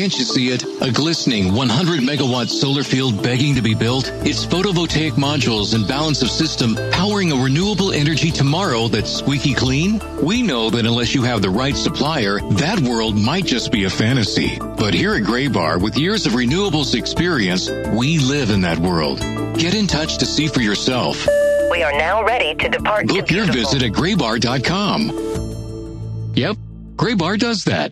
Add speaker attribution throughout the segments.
Speaker 1: Can't you see it? A glistening 100-megawatt solar field begging to be built? It's photovoltaic modules and balance of system powering a renewable energy tomorrow that's squeaky clean? We know that unless you have the right supplier, that world might just be a fantasy. But here at Graybar, with years of renewables experience, we live in that world. Get in touch to see for yourself.
Speaker 2: We are now ready to depart.
Speaker 1: Book your visit at graybar.com. Yep, Graybar does that.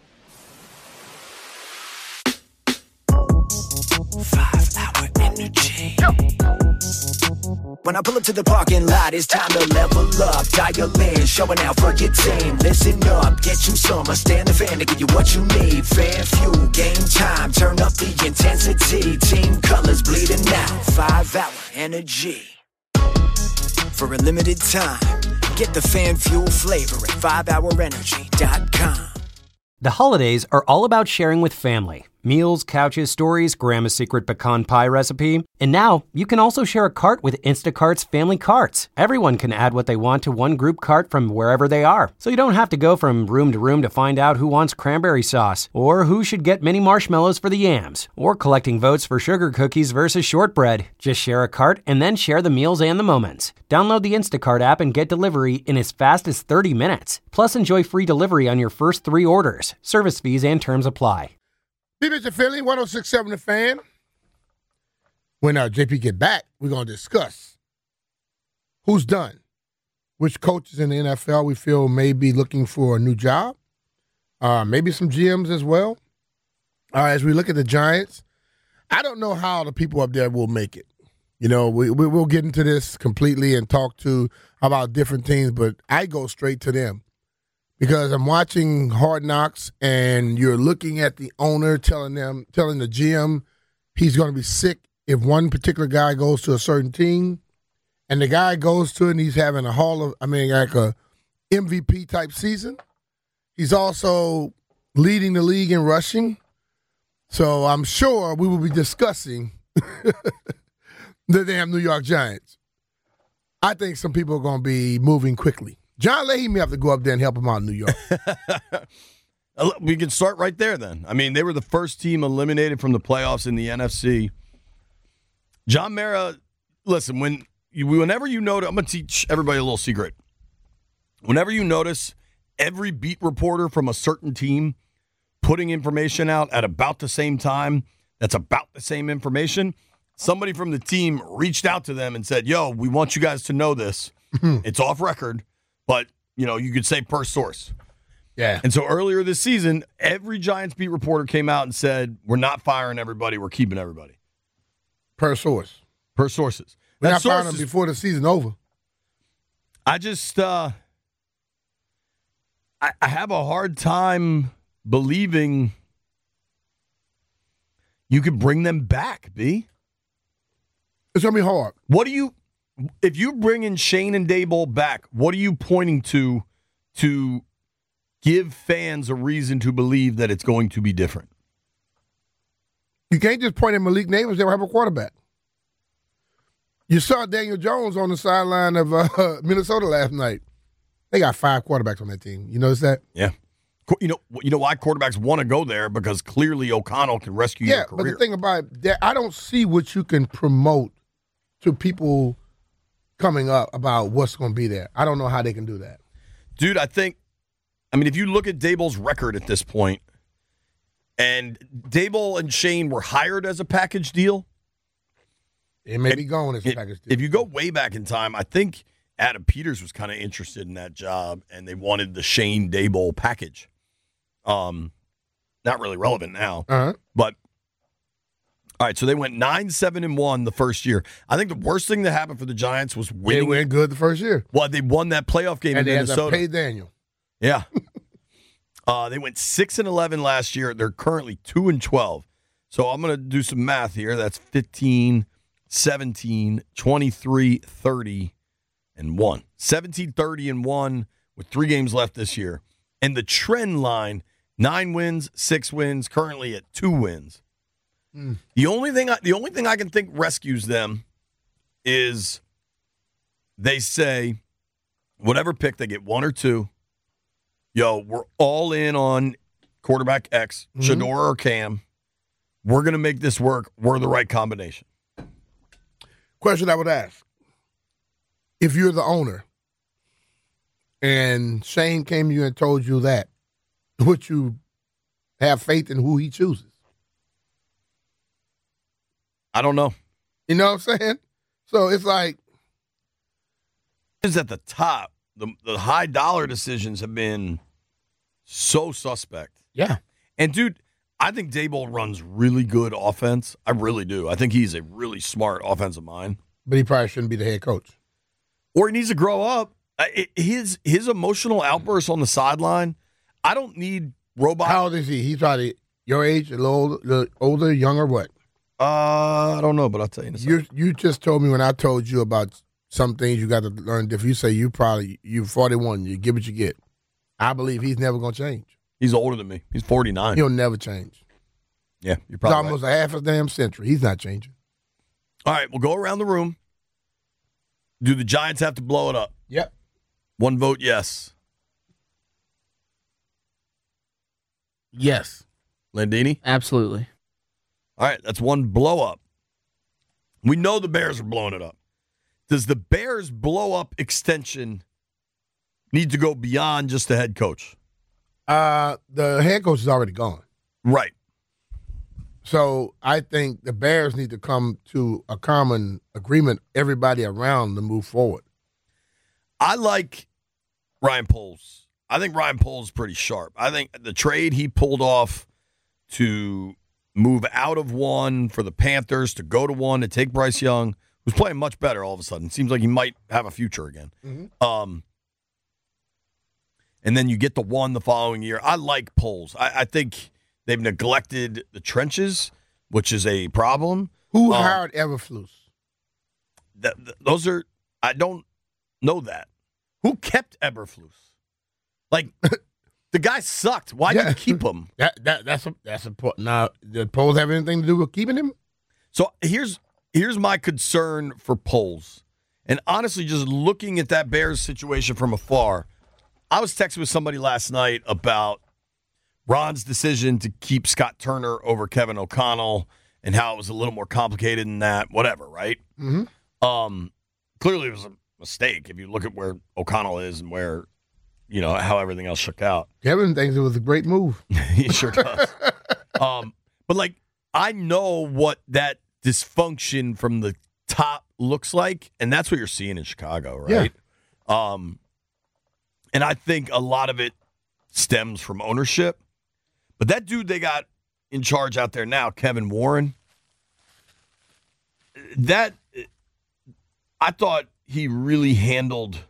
Speaker 3: 5-hour energy. When I pull up to the parking lot, it's time to level up. Dial in, showing out for your team. Listen up, get you some. I stand the fan to give you what you need. Fan fuel, game time, turn up the intensity. Team colors bleeding out. 5-hour energy. For a limited time, get the fan fuel flavor at 5hourenergy.com.
Speaker 4: The holidays are all about sharing with family. Meals, couches, stories, Grandma's secret pecan pie recipe. And now, you can also share a cart with Instacart's Family Carts. Everyone can add what they want to one group cart from wherever they are. So you don't have to go from room to room to find out who wants cranberry sauce, or who should get mini marshmallows for the yams, or collecting votes for sugar cookies versus shortbread. Just share a cart and then share the meals and the moments. Download the Instacart app and get delivery in as fast as 30 minutes. Plus, enjoy free delivery on your first 3 orders. Service fees and terms apply.
Speaker 5: B-Mitch Philly, 106.7 The Fan. When JP get back, we're going to discuss who's done, which coaches in the NFL we feel may be looking for a new job, maybe some GMs as well. As we look at the Giants, I don't know how the people up there will make it. You know, we'll get into this completely and talk about different things, but I go straight to them. Because I'm watching Hard Knocks, and you're looking at the owner telling the GM he's going to be sick if one particular guy goes to a certain team, and the guy goes to it and he's having like a MVP type season. He's also leading the league in rushing. So I'm sure we will be discussing the damn New York Giants. I think some people are going to be moving quickly. John Leahy may have to go up there and help him out in New York.
Speaker 6: We can start right there then. I mean, they were the first team eliminated from the playoffs in the NFC. John Mara, listen, whenever you notice, I'm going to teach everybody a little secret. Whenever you notice every beat reporter from a certain team putting information out at about the same time, that's about the same information, somebody from the team reached out to them and said, yo, we want you guys to know this. It's off record. But, you could say per source.
Speaker 5: Yeah.
Speaker 6: And so earlier this season, every Giants beat reporter came out and said, we're not firing everybody, we're keeping everybody.
Speaker 5: Per source.
Speaker 6: Per sources.
Speaker 5: We're not firing them before the season over.
Speaker 6: I just, I have a hard time believing you could bring them back, B.
Speaker 5: It's going to be hard.
Speaker 6: If you bring in Shane and Daboll back, what are you pointing to give fans a reason to believe that it's going to be different?
Speaker 5: You can't just point at Malik Neighbors. They don't have a quarterback. You saw Daniel Jones on the sideline of Minnesota last night. They got 5 quarterbacks on that team. You notice that?
Speaker 6: Yeah. You know why quarterbacks want to go there? Because clearly O'Connell can rescue your career.
Speaker 5: Yeah, but the thing about that, I don't see what you can promote to people coming up about what's going to be there. I don't know how they can do that.
Speaker 6: Dude, if you look at Daboll's record at this point, and Daboll and Shane were hired as a package deal.
Speaker 5: It may be going as a package deal.
Speaker 6: If you go way back in time, I think Adam Peters was kind of interested in that job, and they wanted the Shane Daboll package. Not really relevant now. But all right, so they went 9-7-1 the first year. I think the worst thing that happened for the Giants was winning.
Speaker 5: They went good the first year.
Speaker 6: Well, they won that playoff game in Minnesota.
Speaker 5: And they had to pay Daniel.
Speaker 6: Yeah. They went 6-11 last year. They're currently 2-12. So I'm going to do some math here. That's 15, 17, 23, 30, and 1. 17, 30, and 1 with 3 games left this year. And the trend line, 9 wins, 6 wins, currently at 2 wins. The only thing I can think rescues them is they say, whatever pick they get, 1 or 2, we're all in on quarterback X, Shador or Cam. We're going to make this work. We're the right combination.
Speaker 5: Question I would ask. If you're the owner and Shane came to you and told you that, would you have faith in who he chooses?
Speaker 6: I don't know.
Speaker 5: You know what I'm saying? So it's like.
Speaker 6: Is at the top. The high dollar decisions have been so suspect.
Speaker 5: Yeah.
Speaker 6: And, dude, I think Daboll runs really good offense. I really do. I think he's a really smart offensive mind.
Speaker 5: But he probably shouldn't be the head coach.
Speaker 6: Or he needs to grow up. His emotional outbursts on the sideline, I don't need robot.
Speaker 5: How old is he? He's probably your age, a little older, younger, what?
Speaker 6: I don't know, but I'll tell you in a second.
Speaker 5: You just told me when I told you about some things you got to learn. If you say you're 41, you get what you get. I believe he's never going to change.
Speaker 6: He's older than me. He's 49.
Speaker 5: He'll never change.
Speaker 6: Yeah, you're
Speaker 5: It's
Speaker 6: probably
Speaker 5: almost
Speaker 6: right.
Speaker 5: a half a damn century. He's not changing.
Speaker 6: All right, we'll go around the room. Do the Giants have to blow it up?
Speaker 5: Yep.
Speaker 6: One vote, yes.
Speaker 5: Yes.
Speaker 6: Landini?
Speaker 7: Absolutely.
Speaker 6: All right, that's one blow up. We know the Bears are blowing it up. Does the Bears blow up extension need to go beyond just the head coach?
Speaker 5: The head coach is already gone.
Speaker 6: Right.
Speaker 5: So I think the Bears need to come to a common agreement, everybody around, to move forward.
Speaker 6: I like Ryan Poles. I think Ryan Poles is pretty sharp. I think the trade he pulled off to move out of one for the Panthers to go to one to take Bryce Young, who's playing much better all of a sudden. Seems like he might have a future again. Mm-hmm. And then you get the one the following year. I like Poles. I think they've neglected the trenches, which is a problem.
Speaker 5: Who hired Eberflus?
Speaker 6: Those are – I don't know that. Who kept Eberflus? Like, the guy sucked. Why did you keep him?
Speaker 5: That's important. Now, did Poles have anything to do with keeping him?
Speaker 6: So here's my concern for Poles. And honestly, just looking at that Bears situation from afar, I was texting with somebody last night about Ron's decision to keep Scott Turner over Kevin O'Connell and how it was a little more complicated than that, whatever, right? Mm-hmm. Clearly it was a mistake if you look at where O'Connell is and where, how everything else shook out.
Speaker 5: Kevin thinks it was a great move.
Speaker 6: He sure does. But, I know what that dysfunction from the top looks like, and that's what you're seeing in Chicago, right? Yeah. And I think a lot of it stems from ownership. But that dude they got in charge out there now, Kevin Warren, that I thought he really handled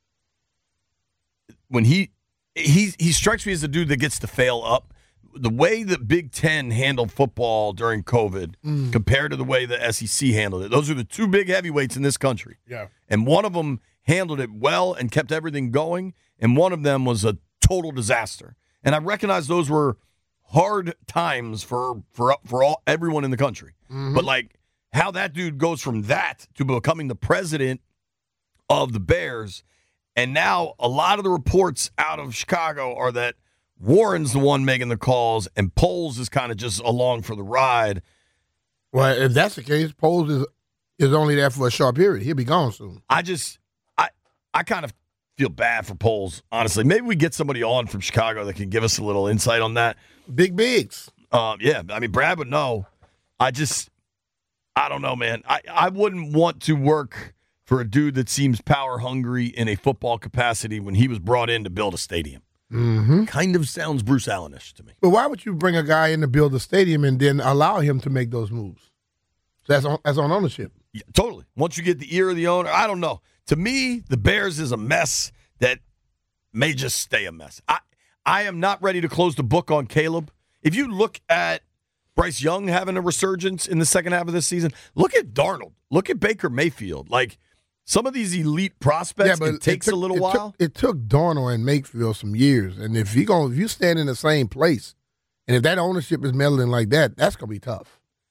Speaker 6: when he strikes me as a dude that gets to fail up. The way the Big Ten handled football during COVID compared to the way the SEC handled it. Those are the two big heavyweights in this country.
Speaker 5: Yeah.
Speaker 6: And one of them handled it well and kept everything going, and one of them was a total disaster. And I recognize those were hard times for everyone in the country. Mm-hmm. But, how that dude goes from that to becoming the president of the Bears, and now a lot of the reports out of Chicago are that Warren's the one making the calls, and Poles is kind of just along for the ride.
Speaker 5: Well, if that's the case, Poles is only there for a short period. He'll be gone soon.
Speaker 6: I kind of feel bad for Poles, honestly. Maybe we get somebody on from Chicago that can give us a little insight on that.
Speaker 5: Big bigs.
Speaker 6: Yeah, I mean, Brad would know. I don't know, man. I wouldn't want to work for a dude that seems power hungry in a football capacity when he was brought in to build a stadium. Mm-hmm. Kind of sounds Bruce Allen-ish to me.
Speaker 5: But why would you bring a guy in to build a stadium and then allow him to make those moves? That's on ownership.
Speaker 6: Yeah, totally. Once you get the ear of the owner, I don't know. To me, the Bears is a mess that may just stay a mess. I am not ready to close the book on Caleb. If you look at Bryce Young having a resurgence in the second half of this season, look at Darnold. Look at Baker Mayfield. Some of these elite prospects, it takes a little while.
Speaker 5: It took Darnold and Mayfield some years. And if you stand in the same place, and if that ownership is meddling like that, that's going to be tough.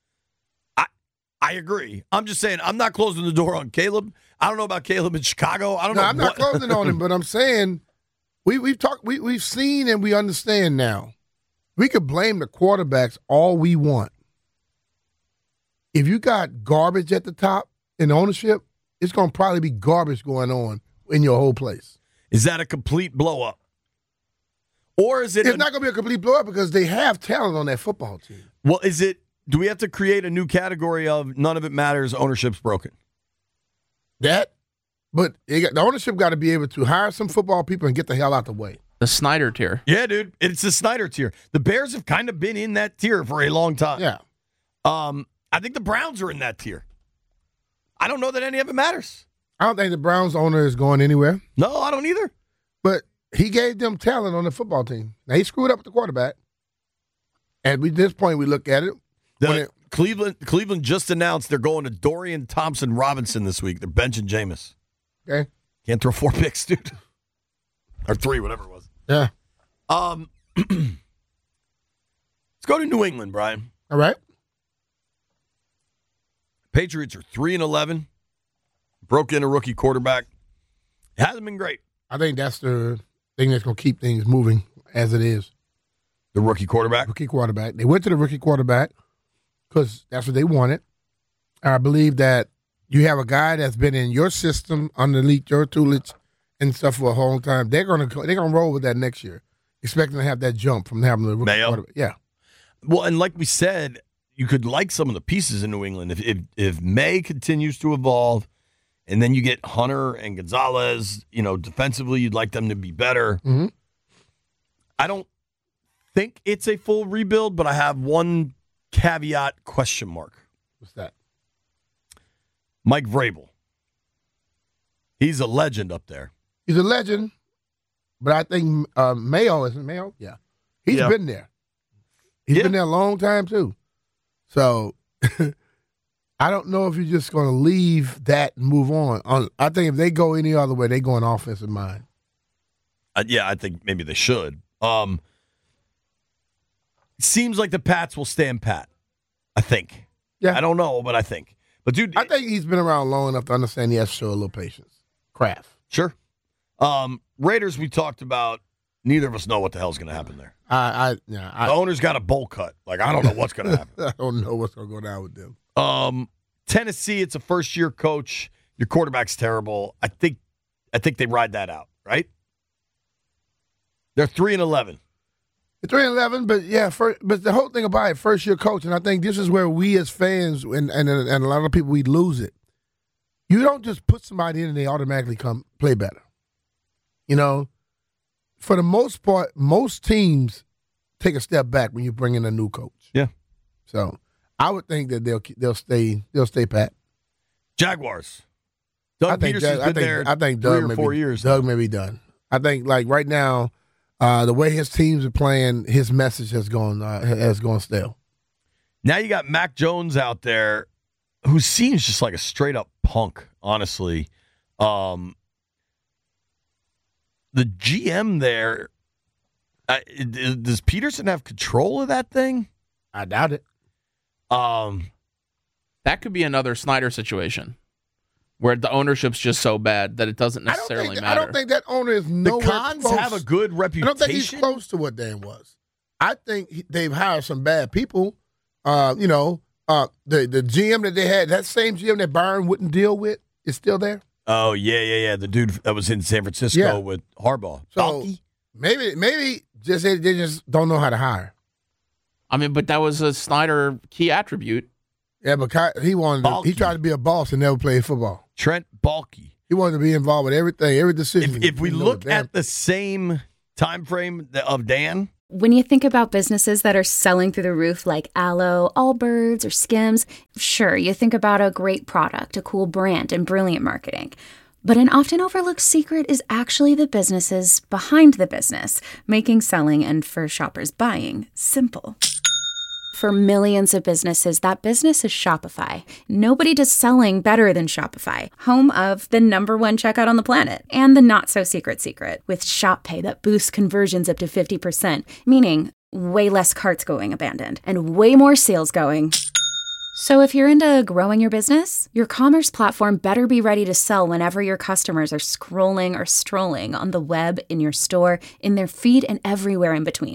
Speaker 6: I agree. I'm just saying I'm not closing the door on Caleb. I don't know about Caleb in Chicago. I don't know.
Speaker 5: I'm not closing on him, but I'm saying we've seen and we understand now We could blame the quarterbacks all we want. If you got garbage at the top in ownership, it's going to probably be garbage going on in your whole place.
Speaker 6: Is that a complete blow-up? Or is it...
Speaker 5: It's not going to be a complete blow-up because they have talent on that football team.
Speaker 6: Well, is it... Do we have to create a new category of none of it matters, ownership's broken?
Speaker 5: But the ownership got to be able to hire some football people and get the hell out the way.
Speaker 7: The Snyder tier.
Speaker 6: Yeah, dude. It's the Snyder tier. The Bears have kind of been in that tier for a long time.
Speaker 5: Yeah.
Speaker 6: I think the Browns are in that tier. I don't know that any of it matters.
Speaker 5: I don't think the Browns owner is going anywhere.
Speaker 6: No, I don't either.
Speaker 5: But he gave them talent on the football team. Now, he screwed up with the quarterback. At this point, we look at it.
Speaker 6: Cleveland just announced they're going to Dorian Thompson-Robinson this week. They're benching Jameis.
Speaker 5: Okay.
Speaker 6: Can't throw 4 picks, dude. Or 3, whatever it was.
Speaker 5: Yeah.
Speaker 6: Let's go to New England, Brian.
Speaker 5: All right.
Speaker 6: Patriots are 3-11. Broke in a rookie quarterback. It hasn't been great.
Speaker 5: I think that's the thing that's going to keep things moving as it is.
Speaker 6: The rookie quarterback?
Speaker 5: Rookie quarterback. They went to the rookie quarterback because that's what they wanted. I believe that you have a guy that's been in your system underneath your tutelage and stuff for a whole time. They're going to roll with that next year, expecting to have that jump from having the rookie quarterback. Yeah.
Speaker 6: Well, and like we said, you could like some of the pieces in New England. If May continues to evolve, and then you get Hunter and Gonzalez, defensively, you'd like them to be better.
Speaker 5: Mm-hmm.
Speaker 6: I don't think it's a full rebuild, but I have one caveat question mark.
Speaker 5: What's that?
Speaker 6: Mike Vrabel. He's a legend up there.
Speaker 5: He's a legend, but I think Mayo, isn't Mayo? Yeah. He's been there. He's been there a long time, too. So I don't know if you're just going to leave that and move on. I think if they go any other way, they go in offensive mind.
Speaker 6: I think maybe they should. Seems like the Pats will stand pat, I think.
Speaker 5: Yeah.
Speaker 6: I don't know, but I think. But, dude,
Speaker 5: I think he's been around long enough to understand he has to show a little patience. Craft.
Speaker 6: Sure. Raiders, we talked about. Neither of us know what the hell's going to happen there. The owner's got a bowl cut. Like, I don't know what's going to happen.
Speaker 5: I don't know what's going to go down with them.
Speaker 6: Tennessee, it's a first-year coach. Your quarterback's terrible. I think they ride that out, right? They're 3-11.
Speaker 5: They're 3-11, but but the whole thing about it, first-year coach, and I think this is where we as fans and a lot of people, we lose it. You don't just put somebody in and they automatically come play better. For the most part, most teams take a step back when you bring in a new coach.
Speaker 6: Yeah.
Speaker 5: So I would think that they'll stay pat.
Speaker 6: Jaguars. Doug Peterson's been there
Speaker 5: I think
Speaker 6: 3 or 4 years.
Speaker 5: Doug may be done. I think like right now, the way his teams are playing, his message has gone stale.
Speaker 6: Now you got Mac Jones out there, who seems just like a straight up punk. Honestly. The GM there, does Peterson have control of that thing?
Speaker 5: I doubt it.
Speaker 7: That could be another Snyder situation where the ownership's just so bad that it doesn't necessarily matter.
Speaker 5: I don't think that owner is nowhere
Speaker 6: The Cons
Speaker 5: close.
Speaker 6: have a good reputation.
Speaker 5: I don't think he's close to what Dan was. I think they've hired some bad people. The GM that they had, that same GM that Byron wouldn't deal with, is still there.
Speaker 6: Oh, yeah. The dude that was in San Francisco with Harbaugh.
Speaker 5: So maybe just they just don't know how to hire.
Speaker 7: I mean, but that was a Snyder key attribute.
Speaker 5: Yeah, but he tried to be a boss and never played football.
Speaker 6: Trent Baalke.
Speaker 5: He wanted to be involved with everything, every decision.
Speaker 6: If we look at the same time frame of Dan.
Speaker 8: When you think about businesses that are selling through the roof like Aloe, Allbirds, or Skims, sure, you think about a great product, a cool brand, and brilliant marketing. But an often overlooked secret is actually the businesses behind the business, making selling and, for shoppers, buying simple. For millions of businesses, that business is Shopify. Nobody does selling better than Shopify, home of the #1 checkout on the planet, and the not-so-secret secret, with Shop Pay that boosts conversions up to 50%, meaning way less carts going abandoned, and way more sales going. So if you're into growing your business, your commerce platform better be ready to sell whenever your customers are scrolling or strolling on the web, in your store, in their feed, and everywhere in between.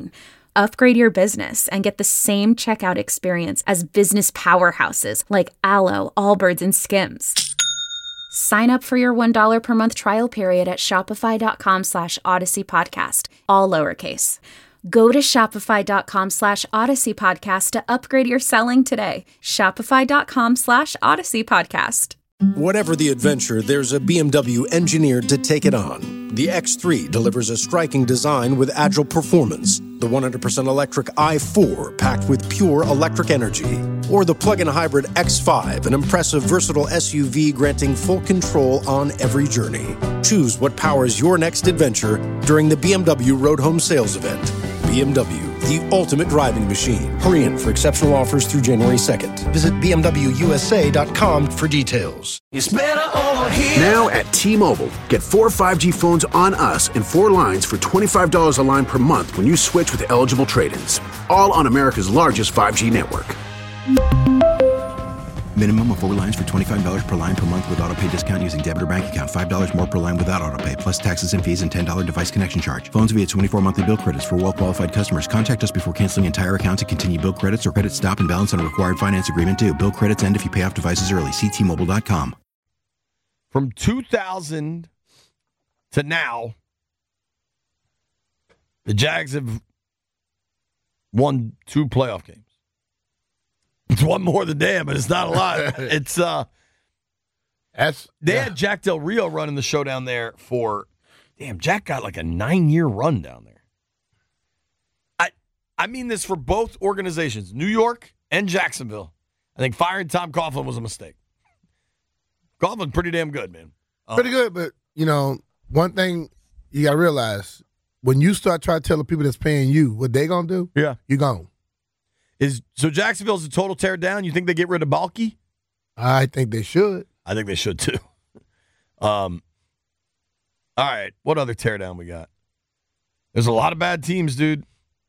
Speaker 8: Upgrade your business and get the same checkout experience as business powerhouses like Alo, Allbirds, and Skims. Sign up for your $1 per month trial period at shopify.com/Odyssey Podcast, all lowercase. Go to shopify.com/Odyssey Podcast to upgrade your selling today. Shopify.com/Odyssey Podcast.
Speaker 9: Whatever the adventure, there's a BMW engineered to take it on. The X3 delivers a striking design with agile performance. The 100% electric i4 packed with pure electric energy. Or the plug-in hybrid X5, an impressive versatile SUV granting full control on every journey. Choose what powers your next adventure during the BMW Road Home Sales Event. BMW, the ultimate driving machine. Hurry in for exceptional offers through January 2nd. Visit BMWUSA.com for details.
Speaker 3: It's better over here.
Speaker 10: Now at T-Mobile, get 4 5G phones on us and 4 lines for $25 a line per month when you switch with eligible trade-ins. All on America's largest 5G network.
Speaker 11: Minimum of 4 lines for $25 per line per month with autopay discount using debit or bank account. $5 more per line without autopay, plus taxes and fees and $10 device connection charge. Phones via 24 monthly bill credits for well-qualified customers. Contact us before canceling entire account to continue bill credits or credit stop and balance on a required finance agreement due. Bill credits end if you pay off devices early. See T-Mobile.com.
Speaker 6: From 2000 to now, the Jags have won 2 playoff games. It's one more than damn, but it's not a lot. It's they had Jack Del Rio running the show down there for Jack got like a 9-year run down there. I mean this for both organizations, New York and Jacksonville. I think firing Tom Coughlin was a mistake. Coughlin's pretty damn good, man.
Speaker 5: Pretty good, but one thing you gotta realize, when you start trying to tell the people that's paying you what they gonna do, you're gone.
Speaker 6: So Jacksonville's a total tear down? You think they get rid of Balky?
Speaker 5: I think they should.
Speaker 6: I think they should too. All right, what other tear down we got? There's a lot of bad teams, dude.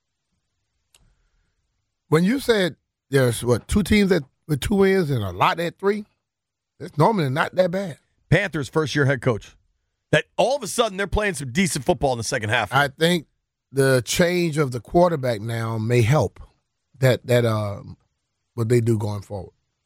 Speaker 5: When you said there's 2 teams with 2 wins and a lot at 3, it's normally not that bad.
Speaker 6: Panthers first-year head coach. That all of a sudden they're playing some decent football in the second half.
Speaker 5: I think the change of the quarterback now may help. That what they do going forward.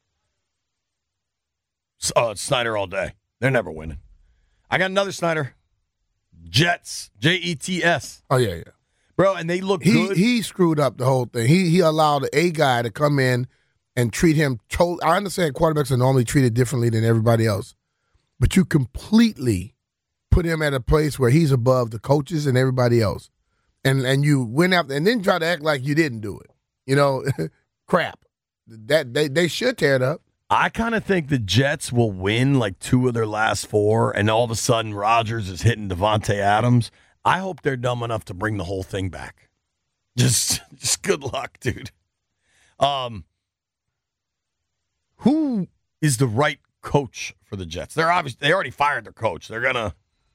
Speaker 6: It's Snyder all day. They're never winning. I got another Snyder. Jets. Jets.
Speaker 5: Oh, yeah.
Speaker 6: Bro, and they look good.
Speaker 5: He screwed up the whole thing. He allowed a guy to come in and treat him I understand quarterbacks are normally treated differently than everybody else, but you completely put him at a place where he's above the coaches and everybody else. And you went after and then try to act like you didn't do it. Crap. That they should tear it up.
Speaker 6: I kind of think the Jets will win like 2 of their last 4, and all of a sudden Rodgers is hitting Devontae Adams. I hope they're dumb enough to bring the whole thing back. Just good luck, dude. Who is the right coach for the Jets? They already fired their coach. They're gonna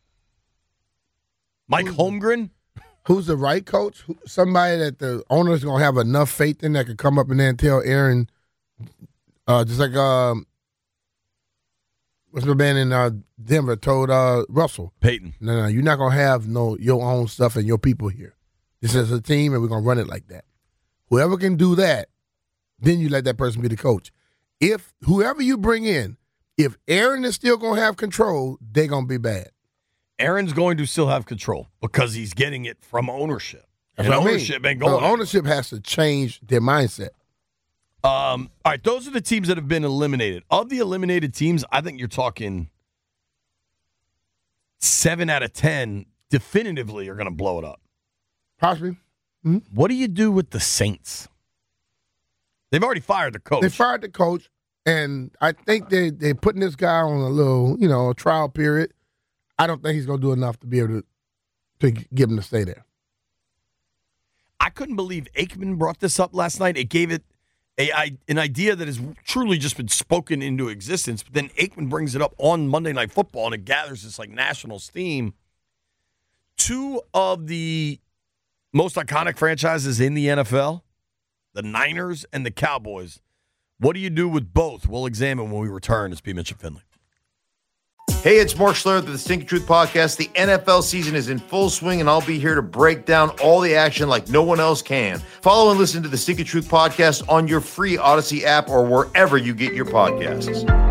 Speaker 6: Mike Holmgren.
Speaker 5: Who's the right coach? Somebody that the owner's going to have enough faith in that could come up in there and tell Aaron, just like what's the man in Denver told Russell?
Speaker 6: Peyton.
Speaker 5: No, you're not going to have your own stuff and your people here. This is a team, and we're going to run it like that. Whoever can do that, then you let that person be the coach. If whoever you bring in, if Aaron is still going to have control, they're going to be bad.
Speaker 6: Aaron's going to still have control because he's getting it from ownership.
Speaker 5: That's
Speaker 6: and
Speaker 5: what
Speaker 6: ownership ain't going.
Speaker 5: Ownership has to change their mindset.
Speaker 6: All right, those are the teams that have been eliminated. Of the eliminated teams, I think you're talking 7 out of 10 definitively are going to blow it up.
Speaker 5: Possibly.
Speaker 6: Mm-hmm. What do you do with the Saints? They've already fired the coach.
Speaker 5: They fired the coach, and I think they're putting this guy on a little, trial period. I don't think he's going to do enough to be able to get him to stay there.
Speaker 6: I couldn't believe Aikman brought this up last night. It gave it an idea that has truly just been spoken into existence. But then Aikman brings it up on Monday Night Football, and it gathers this national steam. 2 of the most iconic franchises in the NFL, the Niners and the Cowboys. What do you do with both? We'll examine when we return. It's B. Mitch and Finley.
Speaker 12: Hey, it's Mark Schlereth of the Stinking Truth Podcast. The NFL season is in full swing, and I'll be here to break down all the action like no one else can. Follow and listen to the Stinking Truth Podcast on your free Odyssey app or wherever you get your podcasts.